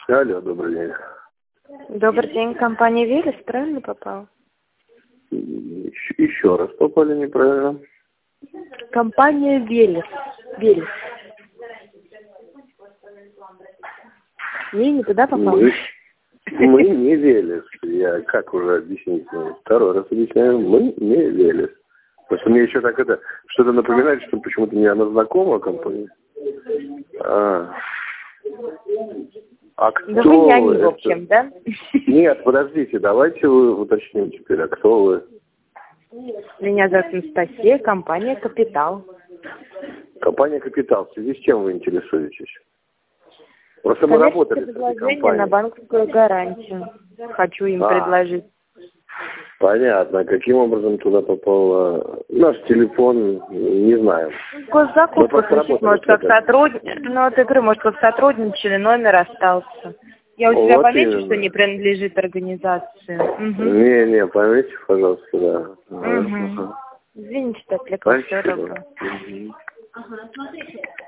Алло, добрый день. Добрый день, компания «Велес», правильно попал? Еще раз попали неправильно. Компания «Велес». «Велес». Не туда попал? Мы не Велес. Я как уже объяснить? Второй раз объясняю. Мы не Велес. Потому что мне еще так это что-то напоминает, что почему-то мне она знакома, компания. А кто да вы не вы? в общем, да? Нет, подождите, давайте вы уточним теперь, а кто вы? Меня зовут Анастасия, компания «Капитал». Компания «Капитал». В связи с чем вы интересуетесь? Просто мы работали с этой предложение компанией. на банковскую гарантию. Хочу им предложить. Понятно. Каким образом туда попал наш телефон, не знаю. Госзакупка, слушать, может, как сотрудничали. Ну, вот я говорю, может, как сотрудничали, номер остался. Я у тебя Вот помечу, именно. что не принадлежит организации. Угу. Не, пометьте, пожалуйста, да. Угу. Извините, так, для кого. Спасибо.